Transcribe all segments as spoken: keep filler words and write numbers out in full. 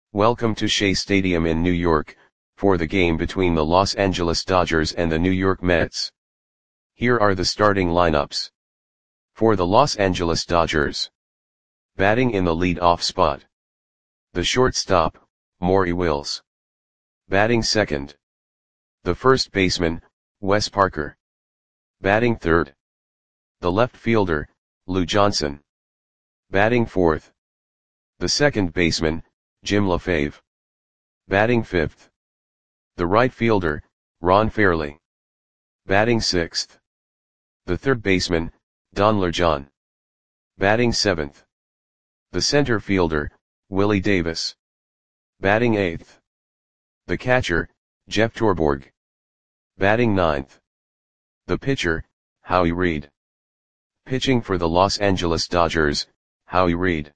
Welcome to Shea Stadium in New York, for the game between the Los Angeles Dodgers and the New York Mets. Here are the starting lineups. For the Los Angeles Dodgers. Batting in the lead-off spot. The shortstop, Maury Wills. Batting second. The first baseman, Wes Parker. Batting third. The left fielder, Lou Johnson. Batting fourth. The second baseman, Jim LaFave. Batting fifth. The right fielder, Ron Fairly. Batting sixth. The third baseman, Don Lurjon. Batting seventh. The center fielder, Willie Davis. Batting eighth. The catcher, Jeff Torborg. Batting ninth. The pitcher, Howie Reed. Pitching for the Los Angeles Dodgers, Howie Reed.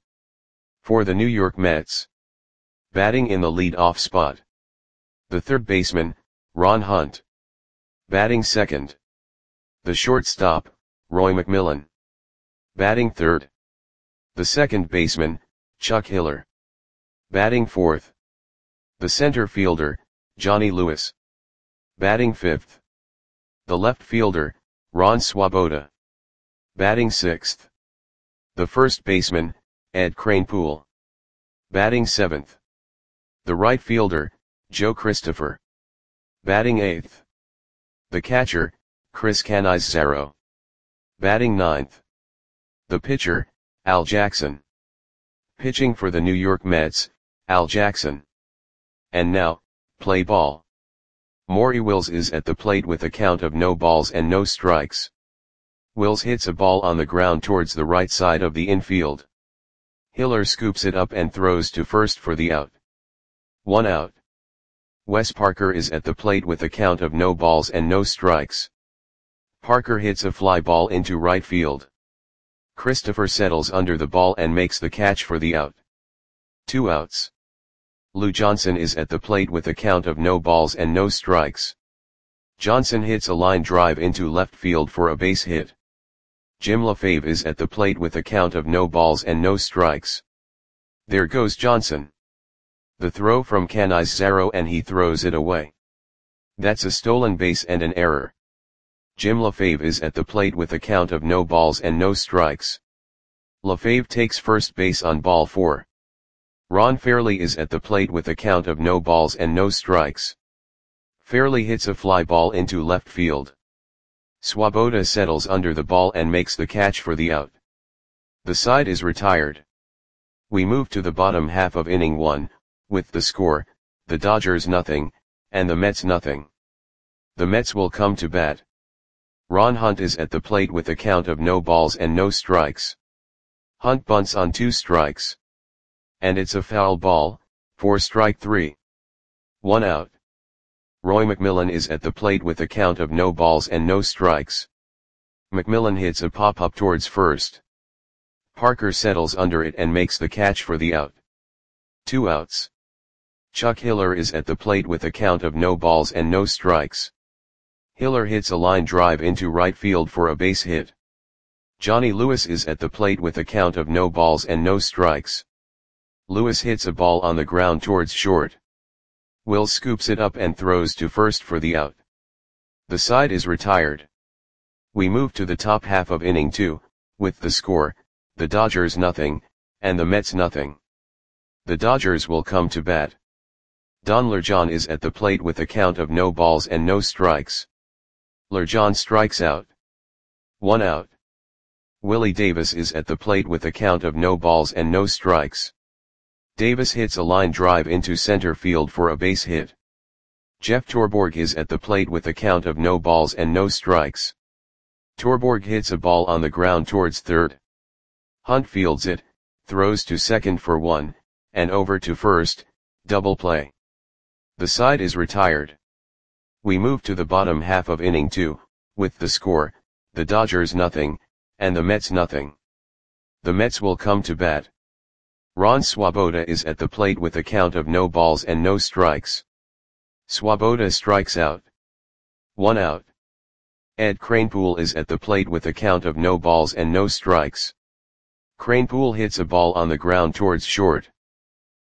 For the New York Mets. Batting in the lead-off spot. The third baseman, Ron Hunt. Batting second. The shortstop, Roy McMillan. Batting third. The second baseman, Chuck Hiller. Batting fourth. The center fielder, Johnny Lewis. Batting fifth. The left fielder, Ron Swoboda. Batting sixth. The first baseman, Ed Kranepool. Batting seventh. The right fielder, Joe Christopher. Batting eighth. The catcher, Chris Cannizzaro. Batting ninth. The pitcher, Al Jackson. Pitching for the New York Mets, Al Jackson. And now, play ball. Maury Wills is at the plate with a count of no balls and no strikes. Wills hits a ball on the ground towards the right side of the infield. Hiller scoops it up and throws to first for the out. One out. Wes Parker is at the plate with a count of no balls and no strikes. Parker hits a fly ball into right field. Christopher settles under the ball and makes the catch for the out. Two outs. Lou Johnson is at the plate with a count of no balls and no strikes. Johnson hits a line drive into left field for a base hit. Jim LaFave is at the plate with a count of no balls and no strikes. There goes Johnson. The throw from Cannizzaro and he throws it away. That's a stolen base and an error. Jim LaFave is at the plate with a count of no balls and no strikes. LaFave takes first base on ball four. Ron Fairly is at the plate with a count of no balls and no strikes. Fairly hits a fly ball into left field. Swoboda settles under the ball and makes the catch for the out. The side is retired. We move to the bottom half of inning one, with the score, the Dodgers nothing, and the Mets nothing. The Mets will come to bat. Ron Hunt is at the plate with a count of no balls and no strikes. Hunt bunts on two strikes. And it's a foul ball, for strike three. One out. Roy McMillan is at the plate with a count of no balls and no strikes. McMillan hits a pop-up towards first. Parker settles under it and makes the catch for the out. Two outs. Chuck Hiller is at the plate with a count of no balls and no strikes. Hiller hits a line drive into right field for a base hit. Johnny Lewis is at the plate with a count of no balls and no strikes. Lewis hits a ball on the ground towards short. Wills scoops it up and throws to first for the out. The side is retired. We move to the top half of inning two, with the score, the Dodgers nothing, and the Mets nothing. The Dodgers will come to bat. Don Lurjon is at the plate with a count of no balls and no strikes. Lurjon strikes out. One out. Willie Davis is at the plate with a count of no balls and no strikes. Davis hits a line drive into center field for a base hit. Jeff Torborg is at the plate with a count of no balls and no strikes. Torborg hits a ball on the ground towards third. Hunt fields it, throws to second for one, and over to first, double play. The side is retired. We move to the bottom half of inning two, with the score, the Dodgers nothing, and the Mets nothing. The Mets will come to bat. Ron Swoboda is at the plate with a count of no balls and no strikes. Swoboda strikes out. One out. Ed Kranepool is at the plate with a count of no balls and no strikes. Kranepool hits a ball on the ground towards short.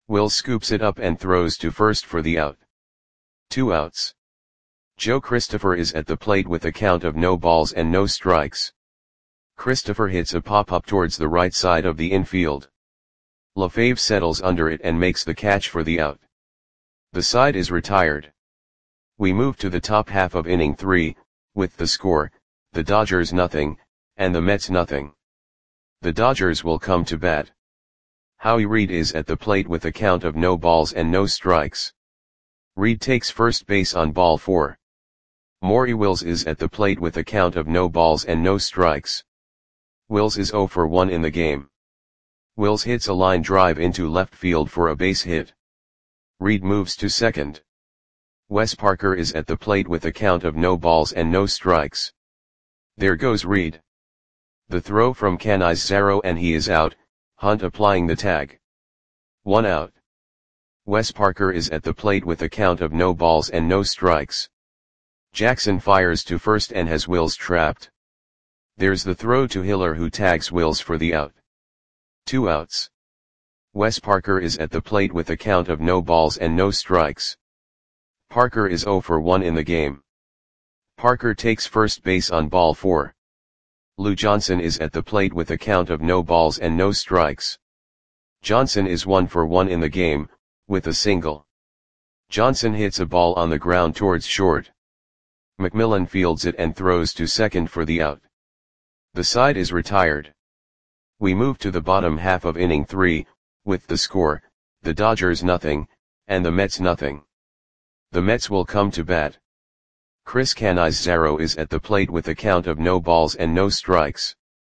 Will scoops it up and throws to first for the out. Two outs. Joe Christopher is at the plate with a count of no balls and no strikes. Christopher hits a pop-up towards the right side of the infield. LaFave settles under it and makes the catch for the out. The side is retired. We move to the top half of inning three, with the score, the Dodgers nothing, and the Mets nothing. The Dodgers will come to bat. Howie Reed is at the plate with a count of no balls and no strikes. Reed takes first base on ball four. Maury Wills is at the plate with a count of no balls and no strikes. Wills is oh for one in the game. Wills hits a line drive into left field for a base hit. Reed moves to second. Wes Parker is at the plate with a count of no balls and no strikes. There goes Reed. The throw from Canizaro and he is out, Hunt applying the tag. One out. Wes Parker is at the plate with a count of no balls and no strikes. Jackson fires to first and has Wills trapped. There's the throw to Hiller who tags Wills for the out. Two outs. Wes Parker is at the plate with a count of no balls and no strikes. Parker is oh for one in the game. Parker takes first base on ball four. Lou Johnson is at the plate with a count of no balls and no strikes. Johnson is one for one in the game, with a single. Johnson hits a ball on the ground towards short. McMillan fields it and throws to second for the out. The side is retired. We move to the bottom half of inning three, with the score, the Dodgers nothing, and the Mets nothing. The Mets will come to bat. Chris Canizaro is at the plate with a count of no balls and no strikes.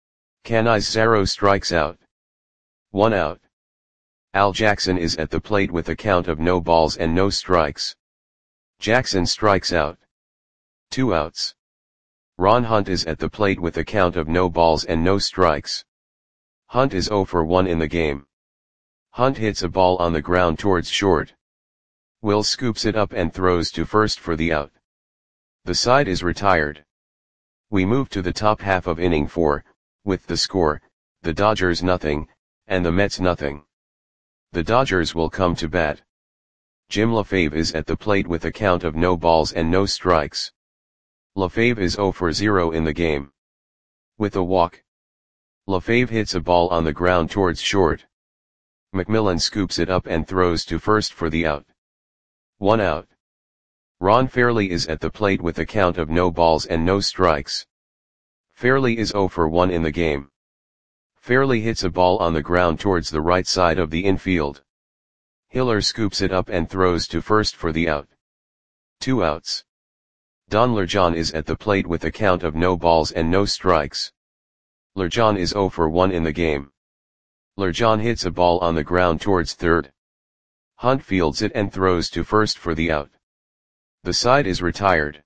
Canizaro strikes out. One out. Al Jackson is at the plate with a count of no balls and no strikes. Jackson strikes out. Two outs. Ron Hunt is at the plate with a count of no balls and no strikes. Hunt is oh for one in the game. Hunt hits a ball on the ground towards short. Will scoops it up and throws to first for the out. The side is retired. We move to the top half of inning four, with the score, the Dodgers nothing, and the Mets nothing. The Dodgers will come to bat. Jim LaFave is at the plate with a count of no balls and no strikes. LaFave is oh for zero in the game. With a walk. LaFave hits a ball on the ground towards short. McMillan scoops it up and throws to first for the out. One out. Ron Fairley is at the plate with a count of no balls and no strikes. Fairley is oh for one in the game. Fairley hits a ball on the ground towards the right side of the infield. Hiller scoops it up and throws to first for the out. Two outs. Don Lurjon is at the plate with a count of no balls and no strikes. Lurjon is oh for one in the game. Lurjon hits a ball on the ground towards third. Hunt fields it and throws to first for the out. The side is retired.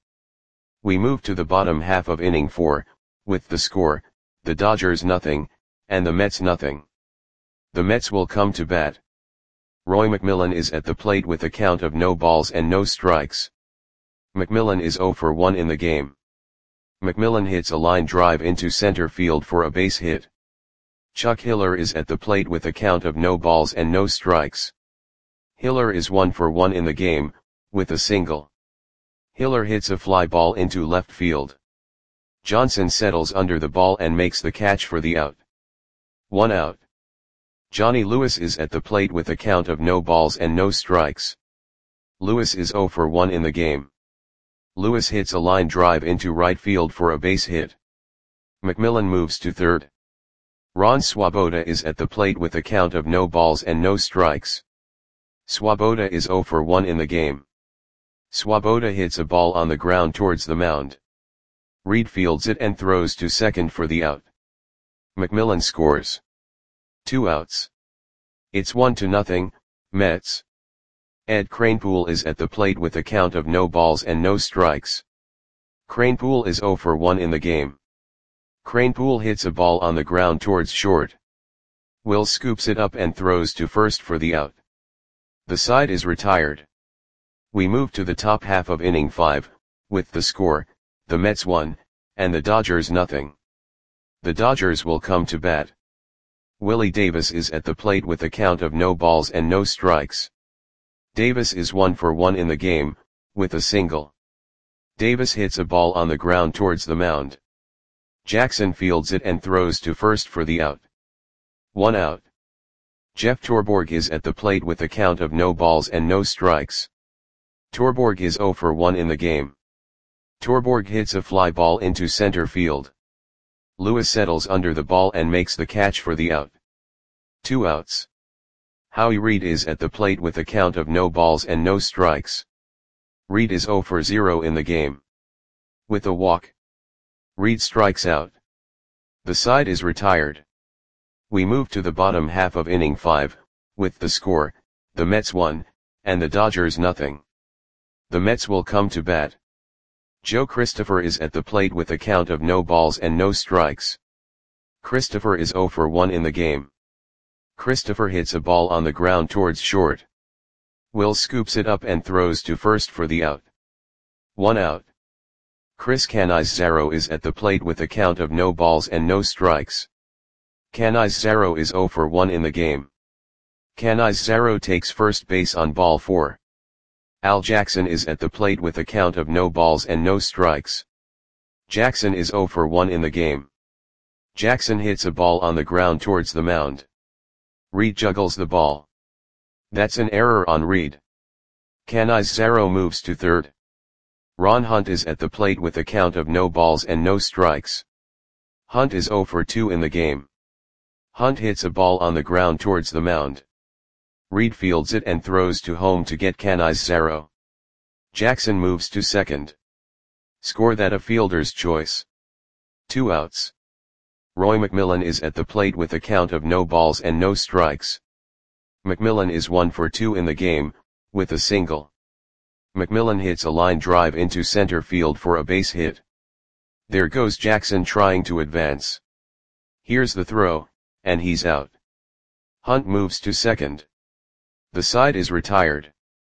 We move to the bottom half of inning four, with the score, the Dodgers nothing, and the Mets nothing. The Mets will come to bat. Roy McMillan is at the plate with a count of no balls and no strikes. McMillan is oh for one in the game. McMillan hits a line drive into center field for a base hit. Chuck Hiller is at the plate with a count of no balls and no strikes. Hiller is one for one in the game, with a single. Hiller hits a fly ball into left field. Johnson settles under the ball and makes the catch for the out. One out. Johnny Lewis is at the plate with a count of no balls and no strikes. Lewis is oh for one in the game. Lewis hits a line drive into right field for a base hit. McMillan moves to third. Ron Swoboda is at the plate with a count of no balls and no strikes. Swoboda is oh for one in the game. Swoboda hits a ball on the ground towards the mound. Reed fields it and throws to second for the out. McMillan scores. Two outs. It's one to nothing, Mets. Ed Kranepool is at the plate with a count of no balls and no strikes. Kranepool is oh for one in the game. Kranepool hits a ball on the ground towards short. Will scoops it up and throws to first for the out. The side is retired. We move to the top half of inning five, with the score, the Mets one, and the Dodgers nothing. The Dodgers will come to bat. Willie Davis is at the plate with a count of no balls and no strikes. Davis is one for one in the game, with a single. Davis hits a ball on the ground towards the mound. Jackson fields it and throws to first for the out. One out. Jeff Torborg is at the plate with a count of no balls and no strikes. Torborg is zero for one in the game. Torborg hits a fly ball into center field. Lewis settles under the ball and makes the catch for the out. Two outs. Howie Reed is at the plate with a count of no balls and no strikes. Reed is zero for zero in the game. With a walk, Reed strikes out. The side is retired. We move to the bottom half of inning five, with the score, the Mets one, and the Dodgers nothing. The Mets will come to bat. Joe Christopher is at the plate with a count of no balls and no strikes. Christopher is zero for one in the game. Christopher hits a ball on the ground towards short. Will scoops it up and throws to first for the out. One out. Chris Canizaro is at the plate with a count of no balls and no strikes. Canizaro is zero for one in the game. Canizaro takes first base on ball four. Al Jackson is at the plate with a count of no balls and no strikes. Jackson is zero for one in the game. Jackson hits a ball on the ground towards the mound. Reed juggles the ball. That's an error on Reed. Canizaro moves to third. Ron Hunt is at the plate with a count of no balls and no strikes. Hunt is zero for two in the game. Hunt hits a ball on the ground towards the mound. Reed fields it and throws to home to get Canizaro. Jackson moves to second. Score that a fielder's choice. Two outs. Roy McMillan is at the plate with a count of no balls and no strikes. McMillan is one for two in the game, with a single. McMillan hits a line drive into center field for a base hit. There goes Jackson trying to advance. Here's the throw, and he's out. Hunt moves to second. The side is retired.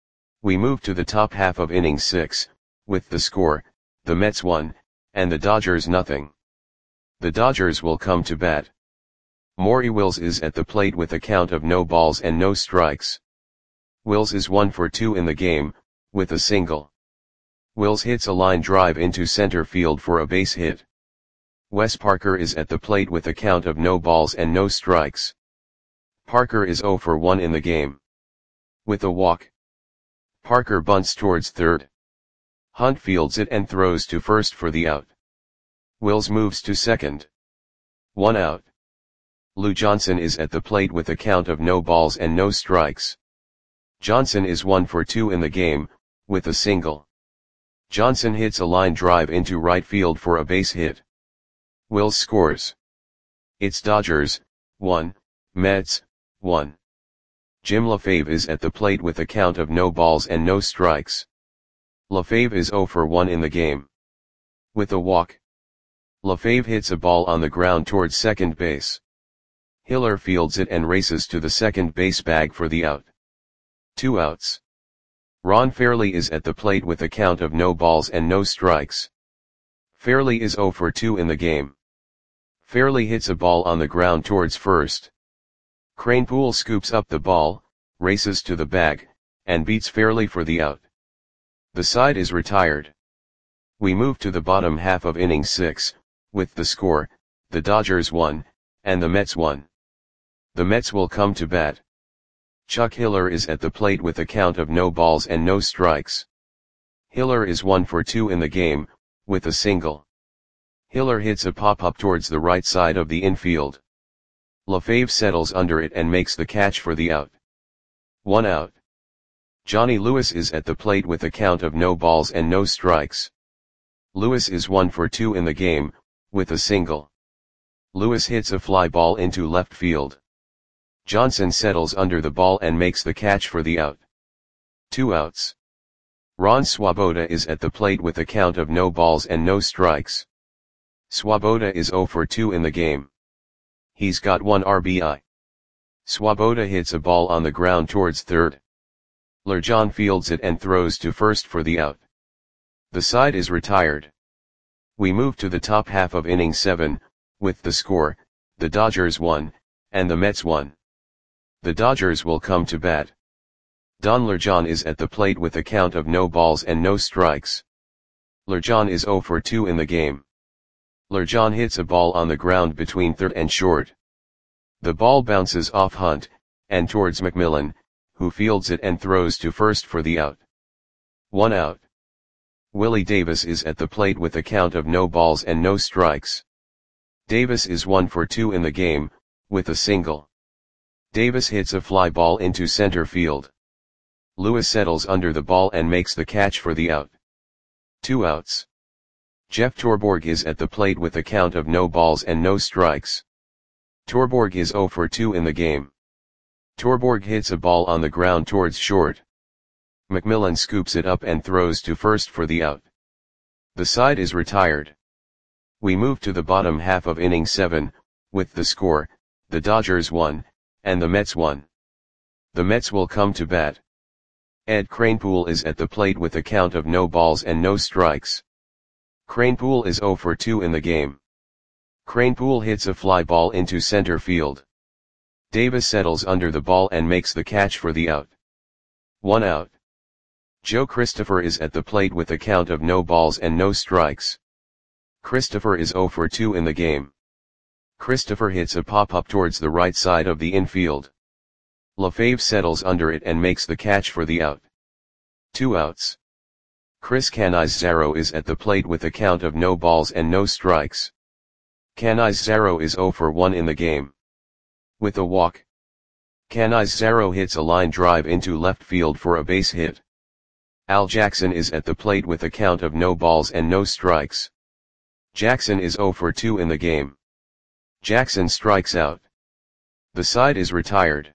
We move to the top half of inning six, with the score, the Mets one, and the Dodgers nothing. The Dodgers will come to bat. Maury Wills is at the plate with a count of no balls and no strikes. Wills is one for two in the game, with a single. Wills hits a line drive into center field for a base hit. Wes Parker is at the plate with a count of no balls and no strikes. Parker is zero for one in the game. With a walk, Parker bunts towards third. Hunt fields it and throws to first for the out. Wills moves to second. One out. Lou Johnson is at the plate with a count of no balls and no strikes. Johnson is one for two in the game, with a single. Johnson hits a line drive into right field for a base hit. Wills scores. It's Dodgers, one, Mets, one. Jim LaFave is at the plate with a count of no balls and no strikes. LaFave is zero for one in the game. With a walk, LaFave hits a ball on the ground towards second base. Hiller fields it and races to the second base bag for the out. Two outs. Ron Fairley is at the plate with a count of no balls and no strikes. Fairley is zero for two in the game. Fairley hits a ball on the ground towards first. Kranepool scoops up the ball, races to the bag, and beats Fairley for the out. The side is retired. We move to the bottom half of inning six, with the score, the Dodgers one, and the Mets one. The Mets will come to bat. Chuck Hiller is at the plate with a count of no balls and no strikes. Hiller is one for two in the game, with a single. Hiller hits a pop-up towards the right side of the infield. LaFave settles under it and makes the catch for the out. One out. Johnny Lewis is at the plate with a count of no balls and no strikes. Lewis is one for two in the game, with a single. Lewis hits a fly ball into left field. Johnson settles under the ball and makes the catch for the out. Two outs. Ron Swoboda is at the plate with a count of no balls and no strikes. Swoboda is zero for two in the game. He's got one R B I. Swoboda hits a ball on the ground towards third. Lurjon fields it and throws to first for the out. The side is retired. We move to the top half of inning seven, with the score, the Dodgers one, and the Mets one. The Dodgers will come to bat. Don Lurjon is at the plate with a count of no balls and no strikes. Lurjon is zero for two in the game. Lurjon hits a ball on the ground between third and short. The ball bounces off Hunt, and towards McMillan, who fields it and throws to first for the out. One out. Willie Davis is at the plate with a count of no balls and no strikes. Davis is one for two in the game, with a single. Davis hits a fly ball into center field. Lewis settles under the ball and makes the catch for the out. Two outs. Jeff Torborg is at the plate with a count of no balls and no strikes. Torborg is zero for two in the game. Torborg hits a ball on the ground towards short. McMillan scoops it up and throws to first for the out. The side is retired. We move to the bottom half of inning seven, with the score, the Dodgers one, and the Mets one. The Mets will come to bat. Ed Kranepool is at the plate with a count of no balls and no strikes. Kranepool is zero for two in the game. Kranepool hits a fly ball into center field. Davis settles under the ball and makes the catch for the out. One out. Joe Christopher is at the plate with a count of no balls and no strikes. Christopher is zero for two in the game. Christopher hits a pop-up towards the right side of the infield. LaFave settles under it and makes the catch for the out. Two outs. Chris Canizaro is at the plate with a count of no balls and no strikes. Canizaro is zero for one in the game. With a walk. Canizaro hits a line drive into left field for a base hit. Al Jackson is at the plate with a count of no balls and no strikes. Jackson is zero for two in the game. Jackson strikes out. The side is retired.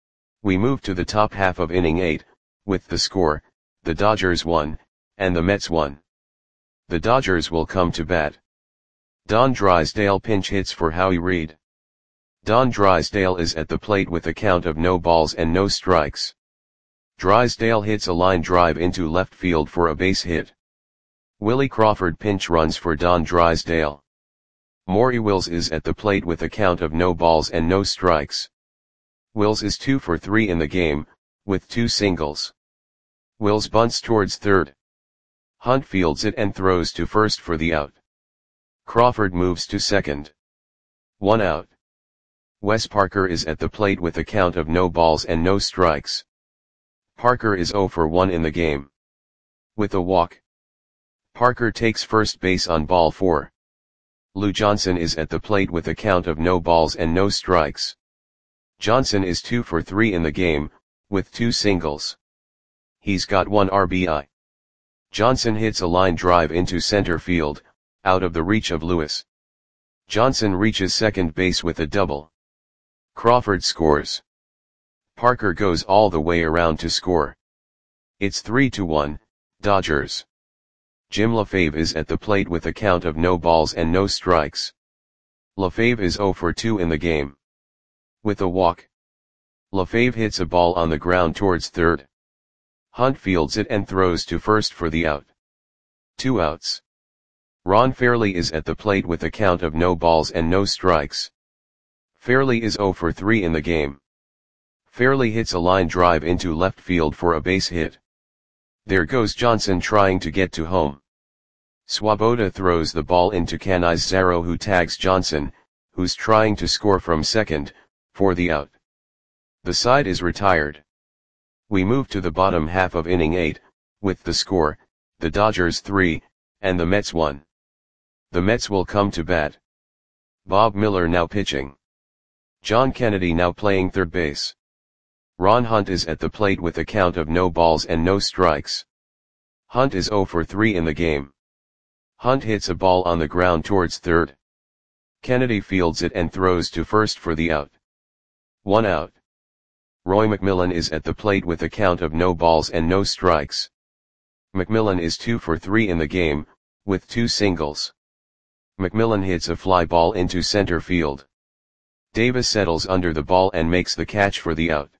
We move to the top half of inning eight, with the score, the Dodgers one, and the Mets one. The Dodgers will come to bat. Don Drysdale pinch hits for Howie Reed. Don Drysdale is at the plate with a count of no balls and no strikes. Drysdale hits a line drive into left field for a base hit. Willie Crawford pinch runs for Don Drysdale. Maury Wills is at the plate with a count of no balls and no strikes. Wills is two for three in the game, with two singles. Wills bunts towards third. Hunt fields it and throws to first for the out. Crawford moves to second. One out. Wes Parker is at the plate with a count of no balls and no strikes. Parker is zero for one in the game. With a walk. Parker takes first base on ball four. Lou Johnson is at the plate with a count of no balls and no strikes. Johnson is two for three in the game, with two singles. He's got one R B I. Johnson hits a line drive into center field, out of the reach of Lewis. Johnson reaches second base with a double. Crawford scores. Parker goes all the way around to score. It's three to one, Dodgers. Jim LaFave is at the plate with a count of no balls and no strikes. LaFave is zero for two in the game. With a walk. LaFave hits a ball on the ground towards third. Hunt fields it and throws to first for the out. Two outs. Ron Fairley is at the plate with a count of no balls and no strikes. Fairley is zero for three in the game. Fairley hits a line drive into left field for a base hit. There goes Johnson trying to get to home. Swoboda throws the ball into Canizaro, who tags Johnson, who's trying to score from second, for the out. The side is retired. We move to the bottom half of inning eight, with the score, the Dodgers three, and the Mets one. The Mets will come to bat. Bob Miller now pitching. John Kennedy now playing third base. Ron Hunt is at the plate with a count of no balls and no strikes. Hunt is zero for three in the game. Hunt hits a ball on the ground towards third. Kennedy fields it and throws to first for the out. One out. Roy McMillan is at the plate with a count of no balls and no strikes. McMillan is two for three in the game, with two singles. McMillan hits a fly ball into center field. Davis settles under the ball and makes the catch for the out.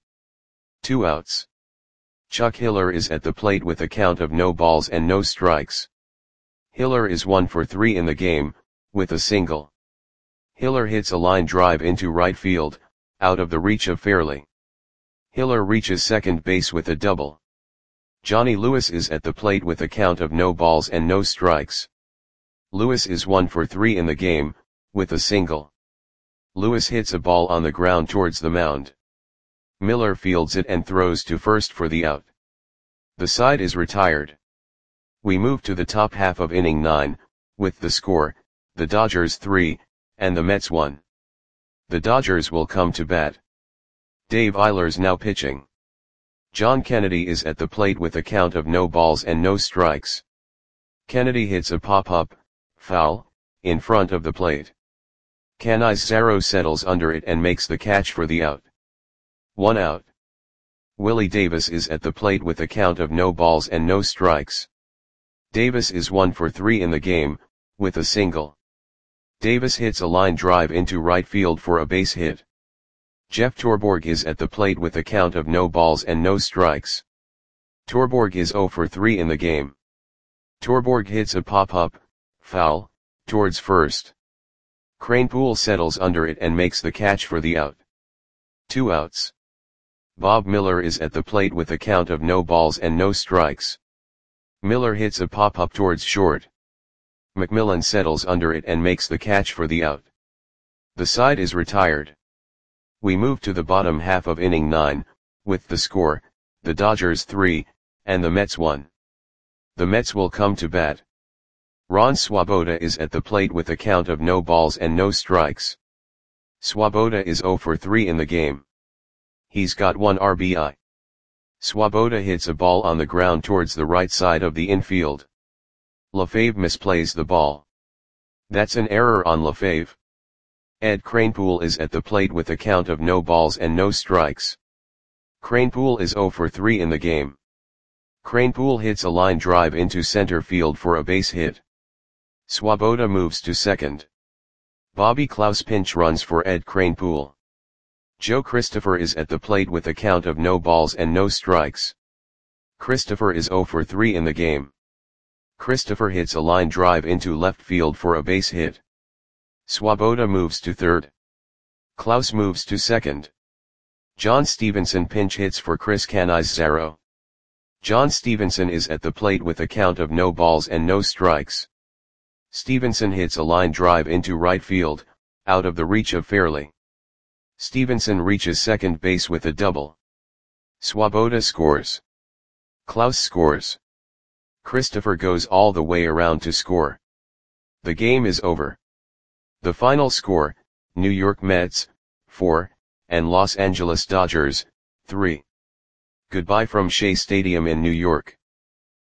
Two outs. Chuck Hiller is at the plate with a count of no balls and no strikes. Hiller is one for three in the game, with a single. Hiller hits a line drive into right field, out of the reach of Fairley. Hiller reaches second base with a double. Johnny Lewis is at the plate with a count of no balls and no strikes. Lewis is one for three in the game, with a single. Lewis hits a ball on the ground towards the mound. Miller fields it and throws to first for the out. The side is retired. We move to the top half of inning nine, with the score, the Dodgers three, and the Mets one. The Dodgers will come to bat. Dave Eilers now pitching. John Kennedy is at the plate with a count of no balls and no strikes. Kennedy hits a pop-up, foul, in front of the plate. Canizaro settles under it and makes the catch for the out. One out. Willie Davis is at the plate with a count of no balls and no strikes. Davis is one for three in the game, with a single. Davis hits a line drive into right field for a base hit. Jeff Torborg is at the plate with a count of no balls and no strikes. Torborg is zero for three in the game. Torborg hits a pop-up, foul, towards first. Kranepool settles under it and makes the catch for the out. Two outs. Bob Miller is at the plate with a count of no balls and no strikes. Miller hits a pop-up towards short. McMillan settles under it and makes the catch for the out. The side is retired. We move to the bottom half of inning nine, with the score, the Dodgers three, and the Mets one. The Mets will come to bat. Ron Swoboda is at the plate with a count of no balls and no strikes. Swoboda is zero for three in the game. He's got one R B I. Swoboda hits a ball on the ground towards the right side of the infield. LaFave misplays the ball. That's an error on LaFave. Ed Kranepool is at the plate with a count of no balls and no strikes. Kranepool is zero for three in the game. Kranepool hits a line drive into center field for a base hit. Swoboda moves to second. Bobby Klaus pinch runs for Ed Kranepool. Joe Christopher is at the plate with a count of no balls and no strikes. Christopher is zero for three in the game. Christopher hits a line drive into left field for a base hit. Swoboda moves to third. Klaus moves to second. John Stevenson pinch hits for Chris Canizaro. John Stevenson is at the plate with a count of no balls and no strikes. Stevenson hits a line drive into right field, out of the reach of Fairley. Stevenson reaches second base with a double. Swoboda scores. Klaus scores. Christopher goes all the way around to score. The game is over. The final score, New York Mets, four, and Los Angeles Dodgers, three. Goodbye from Shea Stadium in New York.